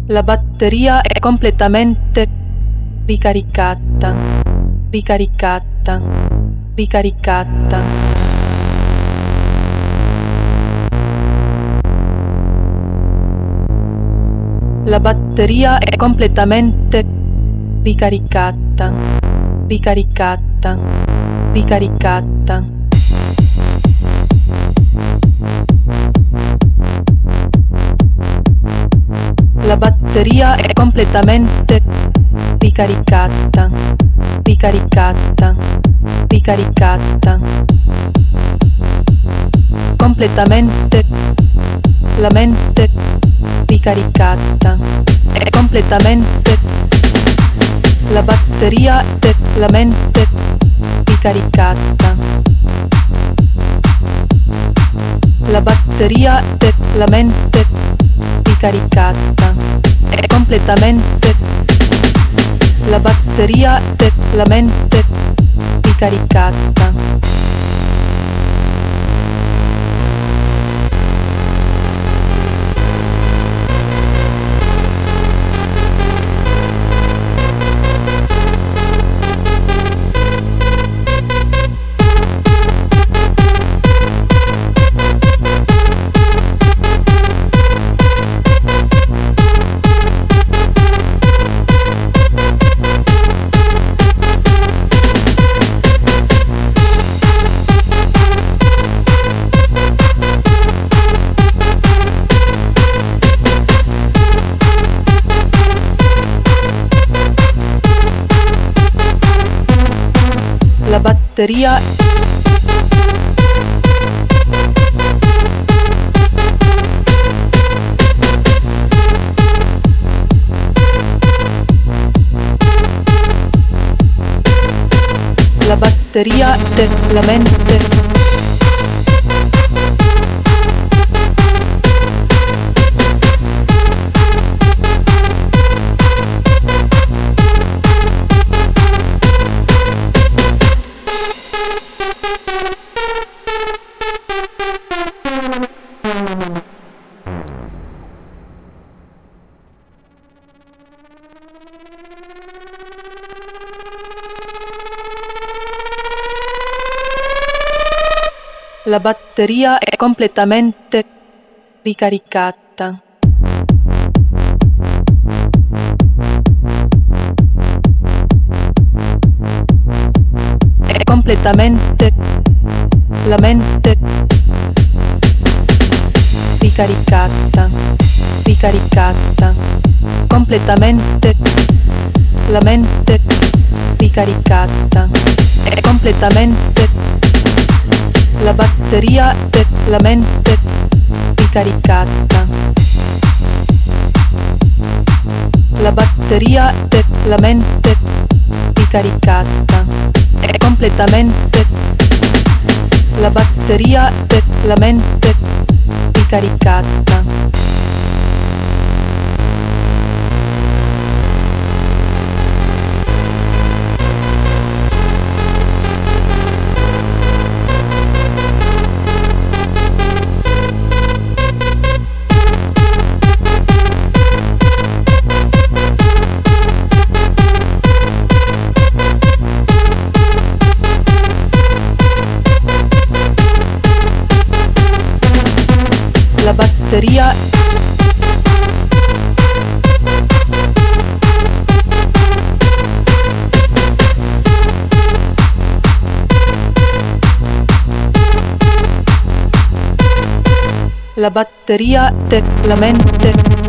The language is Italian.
La batteria è completamente ricaricata, ricaricata, ricaricata. La batteria è completamente ricaricata, ricaricata, ricaricata. La batteria è completamente ricaricata, ricaricata, ricaricata. Completamente la mente ricaricata. È completamente la batteria della mente ricaricata. La batteria della mente ricaricata. È completamente la batteria della mente ricaricata. La batteria della mente La batteria è completamente ricaricata. È completamente la mente ricaricata, ricaricata. Completamente la mente ricaricata. È completamente la batteria della mente ricaricata. La batteria della mente ricaricata. È completamente la batteria della mente ricaricata. La batteria della mente